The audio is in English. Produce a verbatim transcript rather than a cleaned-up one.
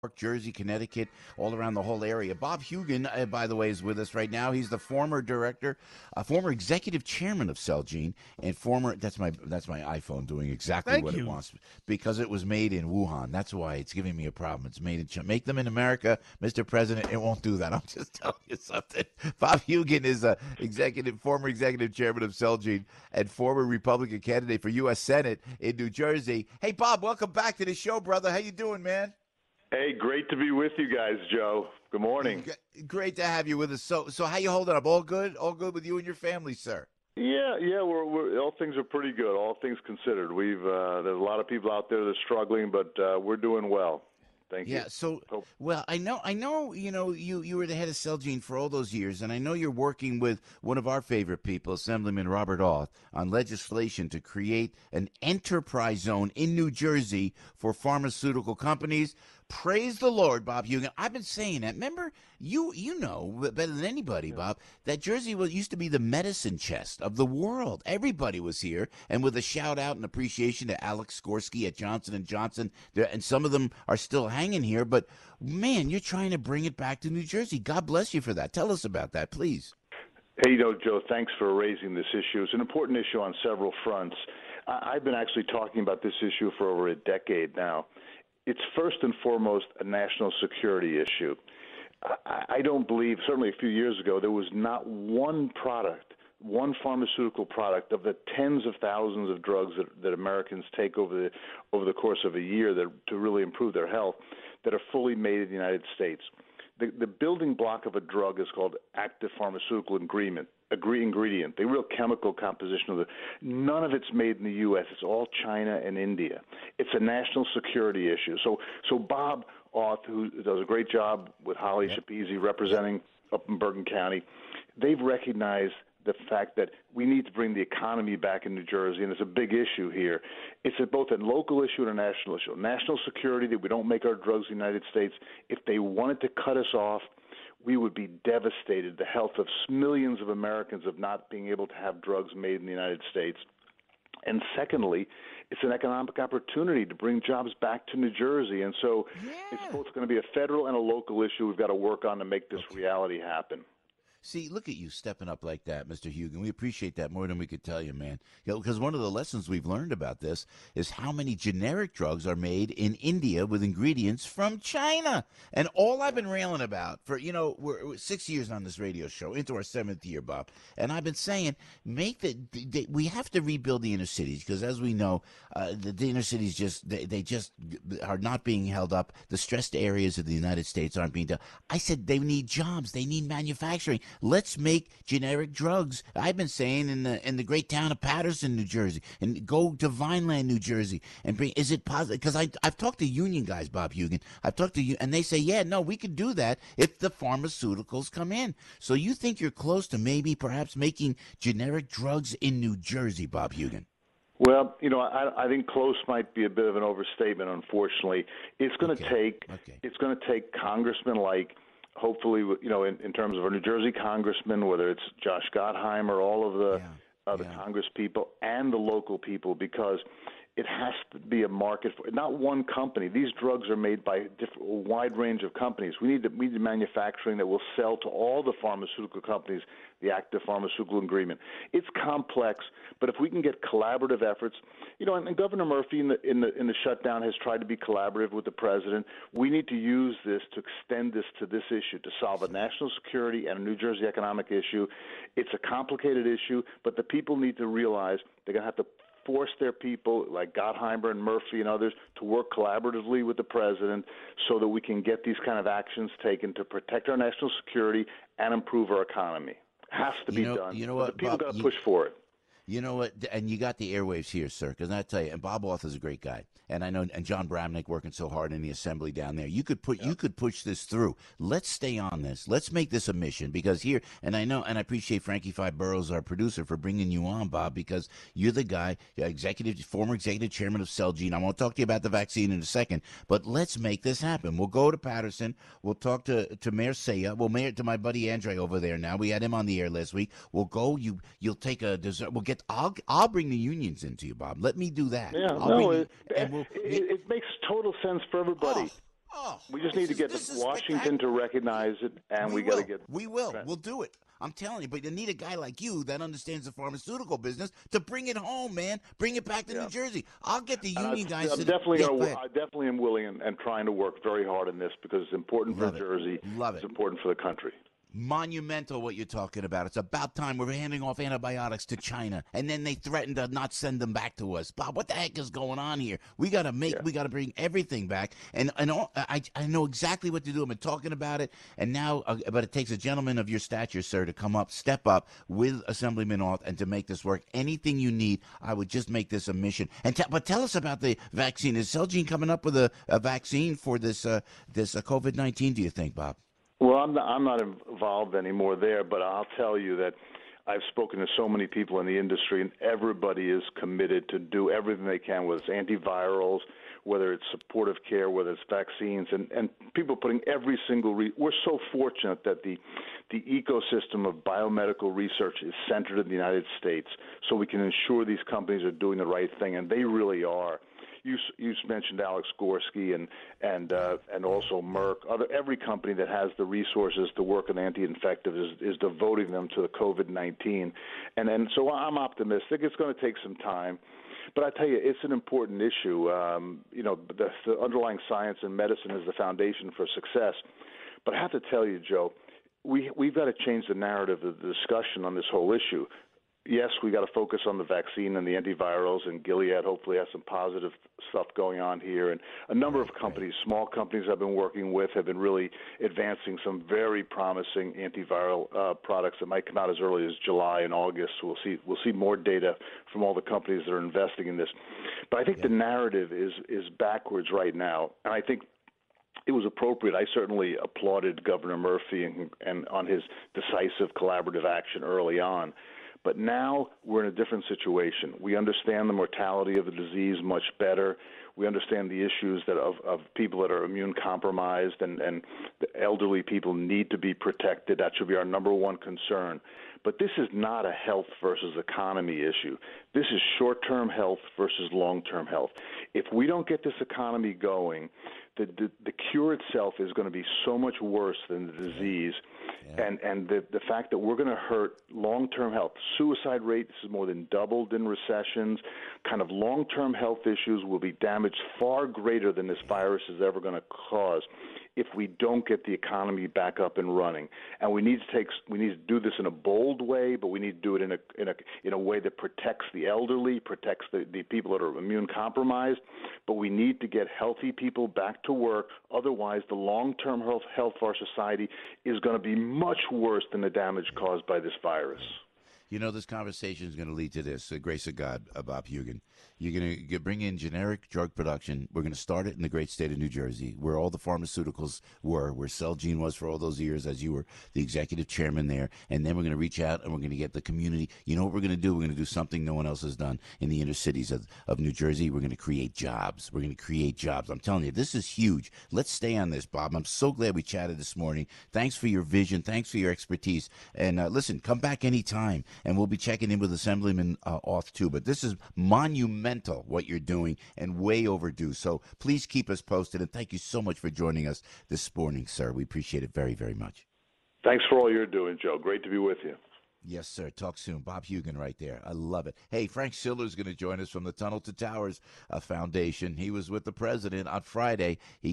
Jersey, Connecticut, all around the whole area. Bob Hugan, uh, by the way, is with us right now. He's the former director, uh, former executive chairman of Celgene, and former. That's my that's my iPhone doing exactly Thank what it you. wants because it was made in Wuhan. That's why it's giving me a problem. It's made in China. Make them in America, Mister President. It won't do that. I'm just telling you something. Bob Hugan is a executive, former executive chairman of Celgene, and former Republican candidate for U S Senate in New Jersey. Hey, Bob, welcome back to the show, brother. How you doing, man? Hey, great to be with you guys, Joe. Good morning. Great to have you with us. So, so how you holding up? All good? All good with you and your family, sir? Yeah, yeah, we're, we're all things are pretty good. All things considered, we've uh, there's a lot of people out there that are struggling, but uh, we're doing well. Thank you. Yeah. So, Hope. well, I know, I know, you know, you you were the head of Celgene for all those years, and I know you're working with one of our favorite people, Assemblyman Robert Auth, on legislation to create an enterprise zone in New Jersey for pharmaceutical companies. Praise the Lord, Bob Hugan. I've been saying that. Remember, you you know better than anybody, Bob, that Jersey was used to be the medicine chest of the world. Everybody was here, and with a shout out and appreciation to Alex Skorsky at Johnson and Johnson, there, and some of them are still hanging here. But man, you're trying to bring it back to New Jersey. God bless you for that. Tell us about that, please. Hey, you know, Joe, thanks for raising this issue. It's an important issue on several fronts. I- I've been actually talking about this issue for over a decade now. It's first and foremost a national security issue. I, I don't believe, certainly a few years ago, there was not one product, one pharmaceutical product of the tens of thousands of drugs that, that Americans take over the over the course of a year that, to really improve their health that are fully made in the United States. The, the building block of a drug is called active pharmaceutical ingredient. Agree ingredient, the real chemical composition of the. None of it's made in the U S. It's all China and India. It's a national security issue. So, so Bob Auth, who does a great job with Holly yep. Shapizi representing up in Bergen County, they've recognized the fact that we need to bring the economy back in New Jersey, and it's a big issue here. It's a, both a local issue and a national issue. National security, that we don't make our drugs in the United States. If they wanted to cut us off, we would be devastated. The health of millions of Americans of not being able to have drugs made in the United States. And secondly, it's an economic opportunity to bring jobs back to New Jersey. And so yeah. it's both going to be a federal and a local issue we've got to work on to make this okay. reality happen. See, look at you stepping up like that, Mister Hugan. We appreciate that more than we could tell you, man. You know, because one of the lessons we've learned about this is how many generic drugs are made in India with ingredients from China. And all I've been railing about for, you know, we're, we're six years on this radio show, into our seventh year, Bob. And I've been saying, make the, the we have to rebuild the inner cities because, as we know, uh, the, the inner cities just they, they just are not being held up. The stressed areas of the United States aren't being done. I said they need jobs. They need manufacturing. Let's make generic drugs. I've been saying in the in the great town of Paterson, New Jersey, and go to Vineland, New Jersey, and bring. Is it possible? Because I I've talked to union guys, Bob Hugan. I've talked to you, and they say, yeah, no, we could do that if the pharmaceuticals come in. So you think you're close to maybe perhaps making generic drugs in New Jersey, Bob Hugan? Well, you know, I, I think close might be a bit of an overstatement. Unfortunately, it's going to okay. take okay. it's going to take congressmen like. Hopefully, you know, in, in terms of our New Jersey congressmen, whether it's Josh Gottheimer, all of the yeah, uh, the yeah. Congress people and the local people, because it has to be a market for not one company. These drugs are made by different, a wide range of companies. We need to, we need manufacturing that will sell to all the pharmaceutical companies the active pharmaceutical ingredient. It's complex, but if we can get collaborative efforts, you know, and, and Governor Murphy in the, in the in the shutdown has tried to be collaborative with the president. We need to use this to extend this to this issue to solve a national security and a New Jersey economic issue. It's a complicated issue, but the people need to realize they're going to have to force their people like Gottheimer and Murphy and others to work collaboratively with the president so that we can get these kind of actions taken to protect our national security and improve our economy. Has to be you know, done. You know but what, the people Bob, got to you, push for it. You know what? And you got the airwaves here, sir, because I tell you, and Bob Auth is a great guy. And I know, and John Bramnick working so hard in the assembly down there. You could put, yeah. you could push this through. Let's stay on this. Let's make this a mission because here, and I know, and I appreciate Frankie Five Burrows, our producer, for bringing you on, Bob, because you're the guy, executive, former executive chairman of Celgene. I won't talk to you about the vaccine in a second, but let's make this happen. We'll go to Paterson. We'll talk to to Mayor Saya. We'll mayor to my buddy Andre over there. Now we had him on the air last week. We'll go. You, you'll take a dessert. We'll get. I'll, I'll bring the unions into you, Bob. Let me do that. Yeah, I'll no, bring it, the, and we'll, it, it makes total sense for everybody. Oh, Oh, We just this need to is, get this is Washington to spectacular. recognize it, and We we got to will. get. We will. We'll do it. I'm telling you, but you need a guy like you that understands the pharmaceutical business to bring it home, man. Bring it back to Yeah. New Jersey. I'll get the And I, union guys I'm to definitely yeah, gonna, go ahead. I definitely am willing and, and trying to work very hard on this because it's important Love for it. Jersey. Love It's it. important for the country. Monumental what you're talking about. It's about time we're handing off antibiotics to China, and then they threaten to not send them back to us. Bob, what the heck is going on here? We got to make, Yeah. we got to bring everything back. And and all, I I know exactly what to do. I've been talking about it, and now, uh, but it takes a gentleman of your stature, sir, to come up, step up with Assemblyman Orth, and to make this work. Anything you need, I would just make this a mission. And te- but tell us about the vaccine. Is Celgene coming up with a, a vaccine for this uh, this uh, COVID nineteen? Do you think, Bob? Well, I'm not, I'm not involved anymore there, but I'll tell you that I've spoken to so many people in the industry, and everybody is committed to do everything they can, whether it's antivirals, whether it's supportive care, whether it's vaccines, and, and people putting every single re- – we're so fortunate that the, the ecosystem of biomedical research is centered in the United States so we can ensure these companies are doing the right thing, and they really are. You you mentioned Alex Gorski and and uh, and also Merck. Other every company that has the resources to work on anti-infective is, is devoting them to the COVID nineteen, and and so I'm optimistic. It's going to take some time, but I tell you, it's an important issue. Um, you know, the, the underlying science and medicine is the foundation for success. But I have to tell you, Joe, we we've got to change the narrative of the discussion on this whole issue. Yes, we got to focus on the vaccine and the antivirals, and Gilead hopefully has some positive stuff going on here. And a number of companies, small companies I've been working with, have been really advancing some very promising antiviral uh, products that might come out as early as July and August. We'll see. We'll see more data from all the companies that are investing in this. But I think Yeah. the narrative is is backwards right now, and I think it was appropriate. I certainly applauded Governor Murphy and, and on his decisive collaborative action early on. But now we're in a different situation. We understand the mortality of the disease much better. We understand the issues that of, of people that are immune compromised, and, and the elderly people need to be protected. That should be our number one concern. But this is not a health versus economy issue. This is short-term health versus long-term health. If we don't get this economy going, the, the, the cure itself is going to be so much worse than the disease. Yeah. And and the, the fact that we're going to hurt long-term health. Suicide rates is more than doubled in recessions. Kind of long-term health issues will be damaged far greater than this virus is ever going to cause if we don't get the economy back up and running. And we need to take we need to do this in a bold way, but we need to do it in a in a in a way that protects the elderly, protects the, the people that are immune compromised. But we need to get healthy people back to work. Otherwise, the long-term health health of our society is going to be much worse than the damage caused by this virus. You know, this conversation is going to lead to this. The grace of God, uh, Bob Hugin. You're going to bring in generic drug production. We're going to start it in the great state of New Jersey, where all the pharmaceuticals were, where Celgene was for all those years, as you were the executive chairman there. And then we're going to reach out and we're going to get the community. You know what we're going to do? We're going to do something no one else has done in the inner cities of, of New Jersey. We're going to create jobs. We're going to create jobs. I'm telling you, this is huge. Let's stay on this, Bob. I'm so glad we chatted this morning. Thanks for your vision. Thanks for your expertise. And uh, listen, come back anytime. And we'll be checking in with Assemblyman uh, Orth, too. But this is monumental, what you're doing, and way overdue. So please keep us posted. And thank you so much for joining us this morning, sir. We appreciate it very, very much. Thanks for all you're doing, Joe. Great to be with you. Yes, sir. Talk soon. Bob Hugin right there. I love it. Hey, Frank Schiller is going to join us from the Tunnel to Towers uh, Foundation. He was with the president on Friday. He